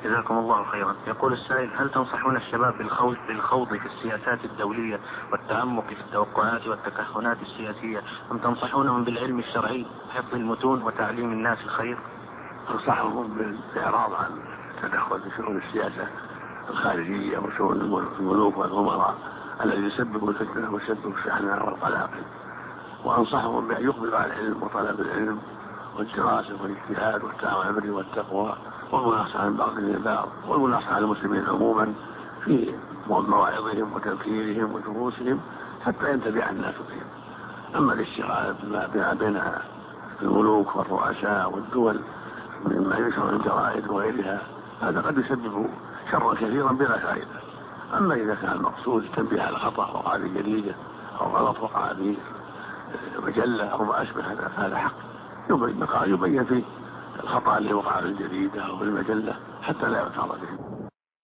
جزاكم الله خيرا. يقول السائل: هل تنصحون الشباب بالخوض في السياسات الدولية والتعمق في التوقعات والتكهنات السياسية، أم تنصحونهم بالعلم الشرعي حفظ المتون وتعليم الناس الخير؟ أنصحهم بالإعراض عن التدخل في شؤون السياسة الخارجية وشؤون الملوك والأمراء الذي يسبب الفتنة ويسبب الشحناء والقلاقل، وأنصحهم بأن يقبلوا على العلم وطلب العلم والدراسة والاجتهاد والتعامل والتقوى والمناصحة عن بعضهم البعض والمناصحة على المسلمين عموما في مواعظهم وتذكيرهم ودروسهم حتى ينتبه الناس بهم. أما الاشتغال بما بين الملوك والرؤساء والدول مما ينشر الجرائد وغيرها هذا قد يسبب شرا كثيرا بلا فائدة. أما إذا كان المقصود التنبيه على خطأ وقع في جريدة أو غلط وقع في مجلة أو ما أشبه هذا حق يبين فيه الخطأ اللي وقع في الجريدة أو في المجلة حتى لا يعترض به.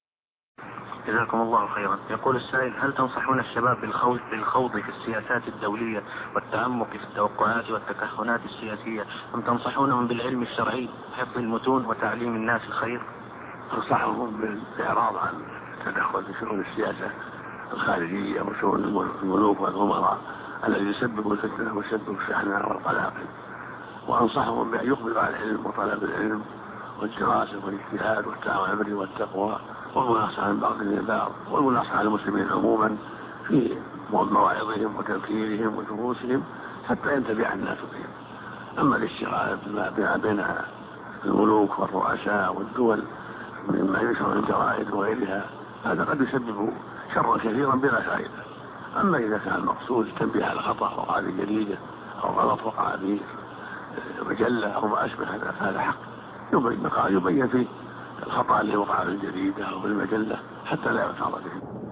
جزاكم الله خيرا. يقول السائل: هل تنصحون الشباب بالخوض في السياسات الدولية والتعمق في التوقعات والتكهنات السياسية، أم تنصحونهم بالعلم الشرعي حفظ المتون وتعليم الناس الخير؟ أنصحهم بالإعراض عن التدخل في شؤون السياسة الخارجية وشؤون الملوك والأمراء الذي يسبب الفتنة ويسبب الشحناء والقلاقل، وأنصحهم بأن يقبلوا على العلم وطلب العلم والدراسة والاجتهاد والتعامل والتقوى والمناصحة عن بعضهم البعض والمناصحة على المسلمين عموما في مواعظهم وتذكيرهم ودروسهم حتى ينتبه الناس بهم. أما الاشتغال بما بين الملوك والرؤساء والدول مما ينشر الجرائد وغيرها هذا قد يسبب شرا كثيرا بلا فائدة. أما إذا كان المقصود التنبيه على خطأ وقع في جريدة أو غلط وقع في مجلة أو ما أشبه هذا حق يبين فيه الخطأ اللي وقع في الجريدة أو في المجلة حتى لا يعترض به.